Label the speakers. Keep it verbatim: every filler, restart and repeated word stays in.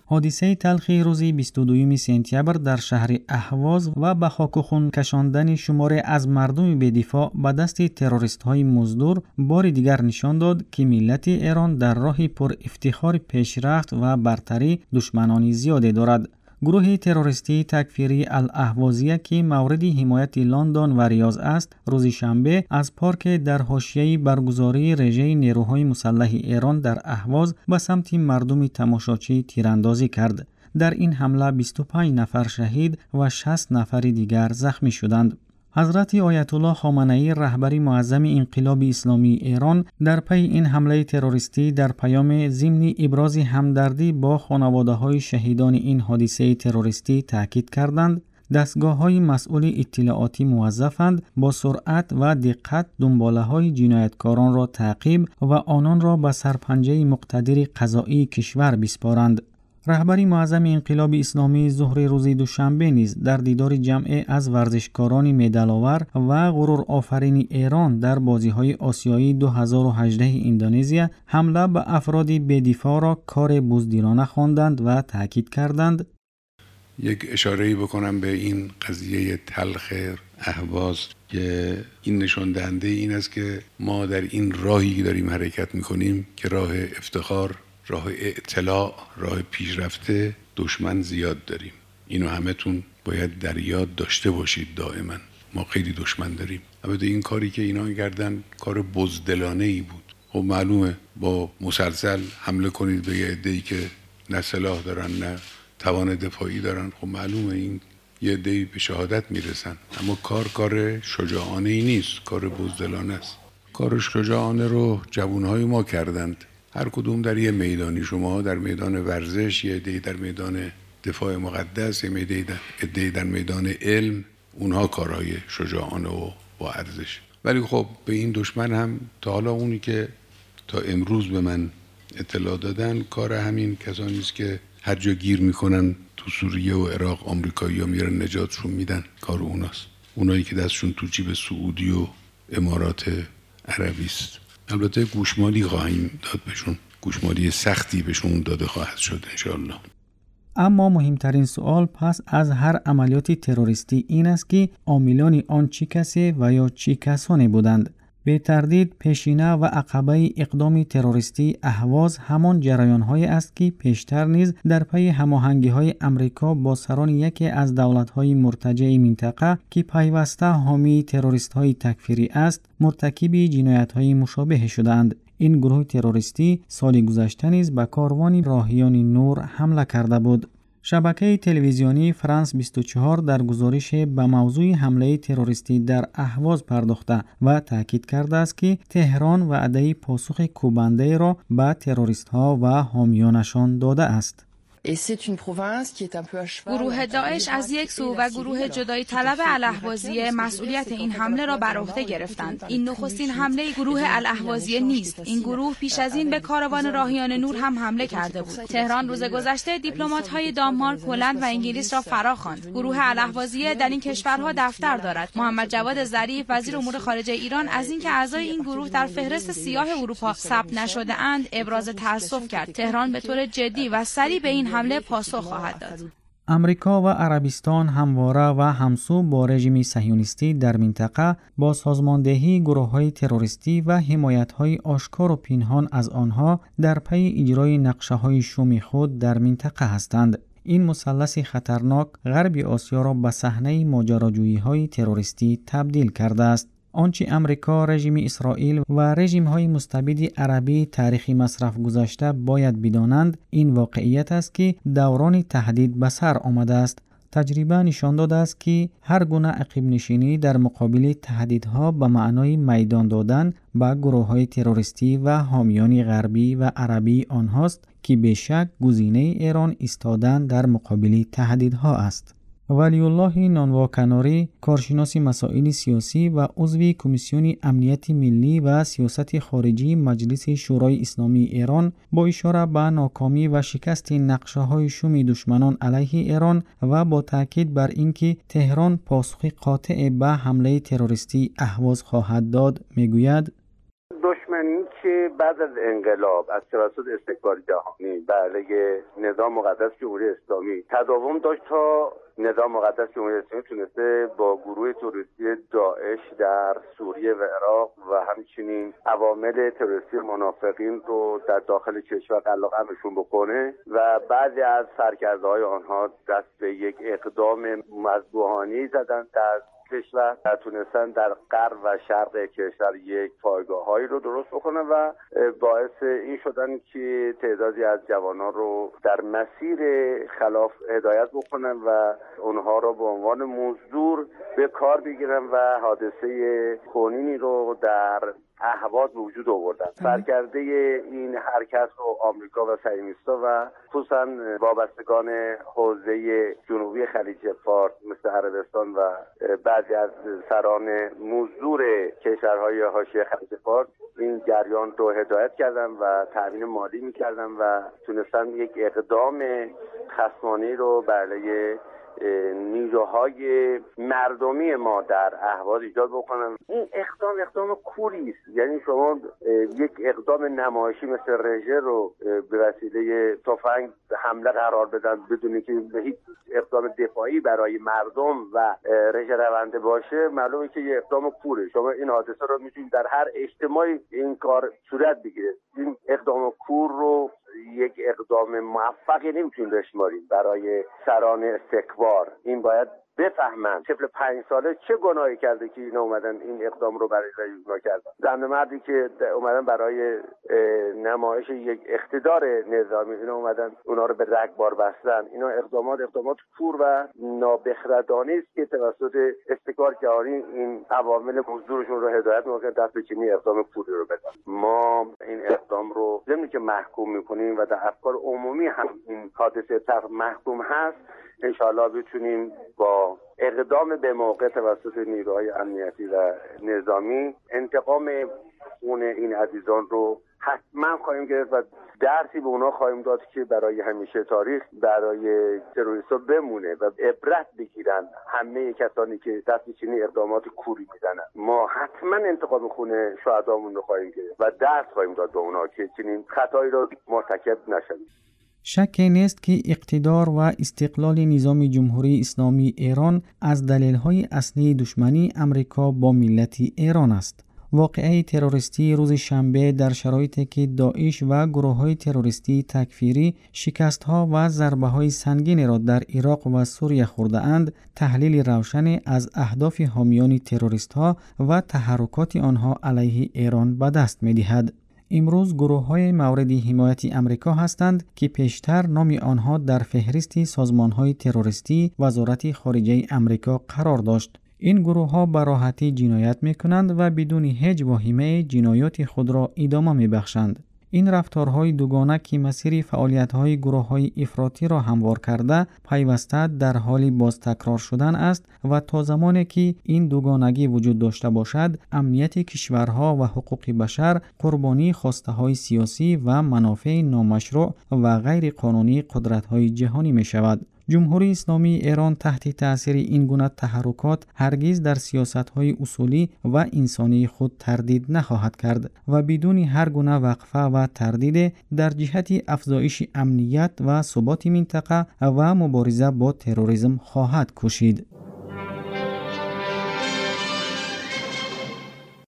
Speaker 1: حادثه تلخی روز بیست و دوم سپتامبر در شهر اهواز و به خاک و خون کشاندن شماری از مردم بی‌دفاع به دست تروریست‌های مزدور بار دیگر نشان داد که ملت ایران در راه پر افتخار پیشرفت و برتری دشمنانی زیادی دارد. گروه تروریستی تکفیری الاهوازیه که مورد حمایت لندن و ریاض است، روز شنبه از پارک در حاشیه برگزاری رژه نیروهای مسلح ایران در اهواز به سمت مردم تماشاچی تیراندازی کرد. در این حمله بیست و پنج نفر شهید و شصت نفر دیگر زخمی شدند. حضرت آیت الله خامنه‌ای رهبر معظم انقلاب اسلامی ایران در پی این حمله تروریستی در پیام ضمن ابراز همدردی با خانواده‌های شهیدان این حادثه تروریستی تاکید کردند دستگاه‌های مسئول اطلاعاتی موظفند با سرعت و دقت دنباله‌های جنایتکاران را تعقیب و آنان را به سرپنجه مقتدر قضایی کشور بسپارند. رهبر معظم انقلاب اسلامی ظهر روز دوشنبه نیز در دیدار جمع از ورزشکاران مدال‌آور و غرور آفرین ایران در بازی‌های آسیایی دو هزار و هجده اندونزیا حمله به افراد بی‌دفاع را کار بزدلانه خواندند و تاکید کردند
Speaker 2: یک اشاره‌ای بکنم به این قضیه تلخ اهواز که این نشان دهنده این است که ما در این راهی که داریم حرکت می‌کنیم که راه افتخار، راه اطلاع، راه پیشرفته دشمن زیاد داریم. اینو همتون باید در یاد داشته باشید دائما. ما خیلی دشمن داریم. البته این کاری که اینا کردن کار بزدلانه ای بود. خب معلومه با مسلسل حمله کنید به یه عده‌ای که نه سلاح دارن نه توان دفاعی دارن. خب معلومه این یه عده‌ای به شهادت میرسن. اما کار کار شجاعانه ای نیست، کار بزدلانه است. کار شجاعانه رو جوانهای ما کردند. هر کدوم در یه میدانی، شما در میدان ورزش، یه عده‌ای در میدان دفاع مقدس، یه عده‌ای در میدان علم، اونها کارهای شجاعانه و با ارزش. ولی خب به این دشمن هم تا حالا اونی که تا امروز به من اطلاع دادن کار همین کسانی است که هر جا گیر میکنن تو سوریه و عراق آمریکایی‌ها میرن نجاتشون میدن، کار اوناست. اونایی که دستشون تو جیب سعودی و امارات عربی است. البته گوشمالی خواهیم داد بهشون، گوشمالی سختی بهشون داده خواهد شد انشاءالله.
Speaker 1: اما مهمترین سوال پس از هر عملیات تروریستی این است که عاملان آن چی کسی و یا چی کسانی بودند. به تردید پیشینه و عقبه اقدام تروریستی اهواز همان جریان‌های است که پیشتر نیز در پی هماهنگی‌های امریکا با سران یکی از دولت‌های مرتجع منطقه که پیوسته حامی تروریست‌های تکفیری است مرتکب جنایت‌های مشابه شدند. این گروه تروریستی سال گذشته نیز به کاروان راهیان نور حمله کرده بود. شبکه تلویزیونی فرانس بیست و چهار در گزارش به موضوع حمله تروریستی در اهواز پرداخته و تاکید کرده است که تهران وعده پاسخ کوبنده را به تروریست‌ها و حامیانشان داده است.
Speaker 3: گروه داعش از یک سو و گروه جدایی طلب الاهوازیه مسئولیت این حمله را بر عهده گرفتند. این نخستین حمله گروه الاهوازیه نیست. این گروه پیش از این به کاروان راهیان نور هم حمله کرده بود. تهران روز گذشته دیپلمات‌های دانمارک، هلند و انگلیس را فرا خواند. گروه الاهوازیه در این کشورها دفتر دارد. محمد جواد ظریف وزیر امور خارجه ایران از اینکه اعضای این گروه در فهرست سیاه اروپا ثبت نشده اند ابراز تأسف کرد. تهران به طور جدی و سریع به این حمله پاسخ خواهد داد.
Speaker 1: امریکا و عربستان همواره و همسو با رژیم صهیونیستی در منطقه با سازماندهی گروه‌های تروریستی و حمایت‌های آشکار و پنهان از آنها در پی اجرای نقشه‌های شوم خود در منطقه هستند. این مثلث خطرناک غرب آسیا را به صحنه ماجراجویی‌های تروریستی تبدیل کرده است. آنچه امریکا، رژیم اسرائیل و رژیم‌های مستبد عربی تاریخی مصرف گذاشته باید بدانند این واقعیت است که دوران تهدید به سر آمده است. تجربه نشان داده است که هر گونه عقب نشینی در مقابل تهدیدها به معنای میدان دادن به گروه‌های تروریستی و حامیان غربی و عربی آنهاست که بیشک گزینه ایران ایستادن در مقابل تهدیدها است. ولی الله نانوا کناری، کارشناس مسائل سیاسی و عضو کمیسیون امنیت ملی و سیاست خارجی مجلس شورای اسلامی ایران، با اشاره به ناکامی و شکست نقشه‌های شوم دشمنان علیه ایران و با تاکید بر اینکه تهران پاسخ قاطع به حمله تروریستی اهواز خواهد داد، میگوید
Speaker 4: دشمنی که که بعد از انقلاب از توسط استکبار جهانی بر علیه نظام مقدس جمهوری اسلامی تداوم داشت تا نظام مقدس جمهوری اسلامی تونسته با گروه تروریستی داعش در سوریه و عراق و همچنین عوامل تروریستی منافقین رو در داخل کشور قلقمشون بکنه و بعضی از سرکرده‌های آنها دست به یک اقدام مذبوحانه‌ای زدن در کشور و تونستن در غرب و شرق کشور یک پایگاه‌هایی رو درست بکنن و باعث این شدن که تعدادی از جوانان رو در مسیر خلاف هدایت بکنن و اونها رو به عنوان مزدور به کار بگیرن و حادثه خونینی رو در اهواز به وجود آوردن. سرکرده این حرکت رو آمریکا و صهیونیست‌ها و خصوصا وابستگان حوزه جنوبی خلیج فارس مثل عربستان و بعضی از سران مزدور کشورهای حاشیه خلیج فارس این جریان رو هدایت کردن و تامین مالی می‌کردن و تونستن یک اقدام خصمانه‌ای رو برای نیروهای مردمی ما در اهواز ایجاد بکنن. این اقدام اقدام کوری است، یعنی شما یک اقدام نمایشی مثل رژه رو به وسیله تفنگ حمله قرار بدن بدون که هیچ اقدام دفاعی برای مردم و رژه رونده باشه، معلومه که یه اقدام کوره. شما این حادثه رو میتونید در هر اجتماعی این کار صورت بگیره. این اقدام کور رو یک اقدام موفقی نمیتونیم بشماریم برای سران استکبار. این باید بفهمن طفل پنج ساله چه گناهی کرده که اینا اومدن این اقدام رو برای اجرا کردن. زن مردی که اومدن برای نمایش یک اقتدار نظامی اینا اومدن اونا رو به رگبار بستن. اینا اقدامات اقدامات کور و نابخردانه است که توسط استکبار جهانی این عوامل مزدورشون رو هدایت میکنن دست به چنین اقدام کوری رو بدن. ما این اقدام رو ضمن که محکوم میکنیم و در افکار عمومی هم این حادثه طرف محکوم هست، انشاءالله بتونیم با اقدام به موقع توسط نیروهای امنیتی و نظامی انتقام خون این عزیزان رو حتما خواهیم گرفت و درسی به اونا خواهیم داد که برای همیشه تاریخ برای تروریست‌ها بمونه و عبرت بگیرن همه کسانی که دست به چنین اقدامات کوری میزنن. ما حتما انتقام خون شهدامون رو خواهیم گرفت و درس خواهیم داد به اونا که چنین خطایی رو مرتکب نشن.
Speaker 1: شکی نیست که اقتدار و استقلال نظام جمهوری اسلامی ایران از دلایل اصلی دشمنی امریکا با ملت ایران است. واقعه تروریستی روز شنبه در شرایطی که داعش و گروه‌های تروریستی تکفیری شکست‌ها و ضربه‌های سنگین را در عراق و سوریه خورده‌اند، تحلیل روشن از اهداف حامیان تروریست‌ها و تحرکات آنها علیه ایران به دست می‌دهد. امروز گروه‌های مورد حمایت امریکا هستند که پیشتر نام آنها در فهرست سازمان‌های تروریستی وزارت خارجه امریکا قرار داشت. این گروه‌ها به راحتی جنایت می‌کنند و بدون هیچ واهمه جنایات خود را ادامه می‌بخشند. این رفتارهای دوگانه که مسیر فعالیت‌های گروه‌های افراطی را هموار کرده، پیوسته در حال باز تکرار شدن است و تا زمانی که این دوگانگی وجود داشته باشد، امنیت کشورها و حقوق بشر قربانی خواسته‌های سیاسی و منافع نامشروع و غیر قانونی قدرت‌های جهانی می‌شود. جمهوری اسلامی ایران تحت تأثیر این گونه تحرکات هرگز در سیاست‌های اصولی و انسانی خود تردید نخواهد کرد و بدون هر گونه وقفه و تردید در جهت افزایش امنیت و ثبات منطقه و مبارزه با تروریسم خواهد کوشید.